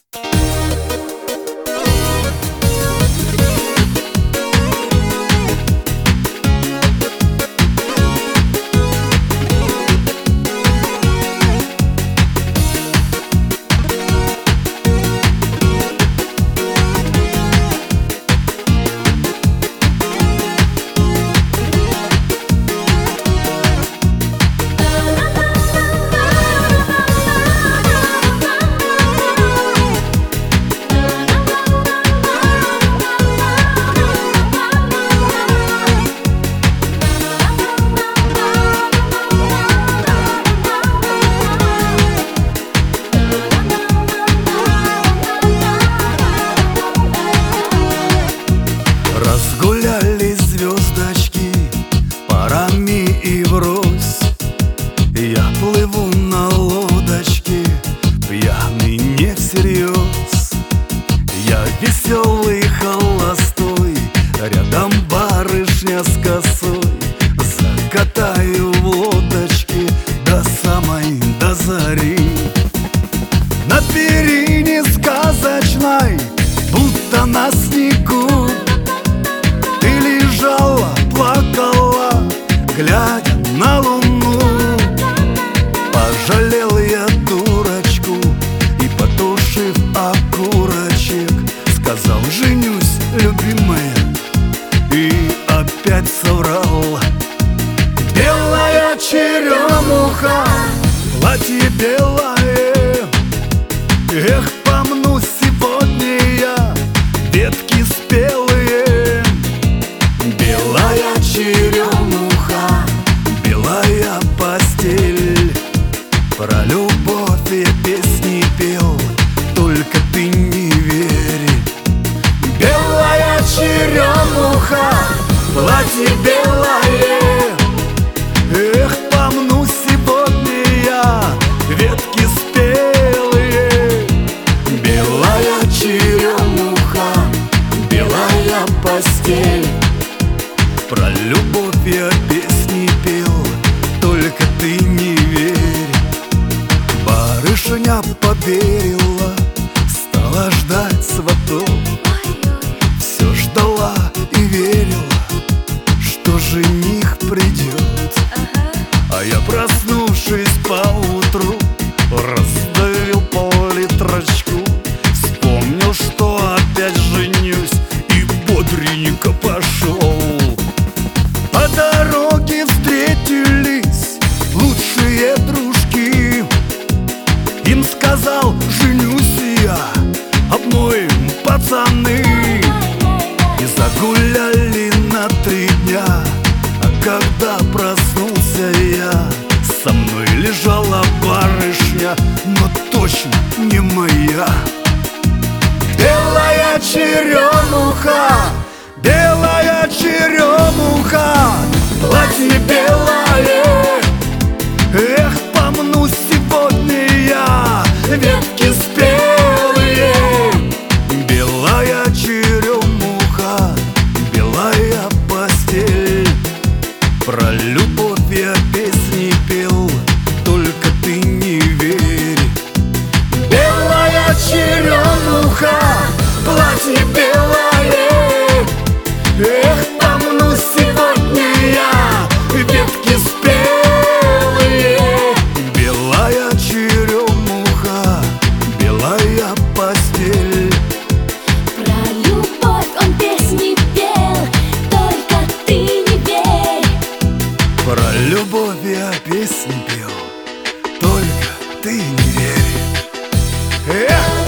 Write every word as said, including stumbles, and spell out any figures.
Разгулялись звездочки парами и врозь. Я плыву на лодочке, пьяный не всерьез. Я веселый, холостой, рядом барышня с косой. Закатаю в лодочке до самой до зари. На перине сказочной, будто на снегу, ты лежала, плакала, глядя на луну. Пожалел я дурочку и, потушив окурочек, сказал: женюсь, любимая, и опять соврал. Белая черемуха, платье белое, эх, помну сегодня я ветки спелые. Белая черемуха, белая постель, про любовь я песни пел, только ты не верь. Белая черемуха, платье белое, эх, помну сегодня я ветки спелые. Белая черемуха, белая постель, про любовь я песни пел, только ты не верь. Барышня поверила, стала ждать сватов. Все ждала и верила, что жених придет. А я, проснувшись поутру, раздавил пол-литрочку. Вспомнил, что опять женюсь, и бодренько пошел. По дороге встретились лучшие дружки. Им сказал: женюсь я, обмоем пацаны. И загуляли на три дня, а когда проснулся я, со мной лежала барышня, но точно не моя. Белая черемуха, белая черемуха, платье белое, эх, помну сегодня я ветки спелые. Белая черемуха, белая постель, про любовь я песни пел, только ты не верь. Белая черемуха, платье белое, эх, помну сегодня я ветки спелые. Белая черемуха, белая постель, про любовь он песни пел, только ты не верь. про любовь я песни пел, только ты не верь. Эх!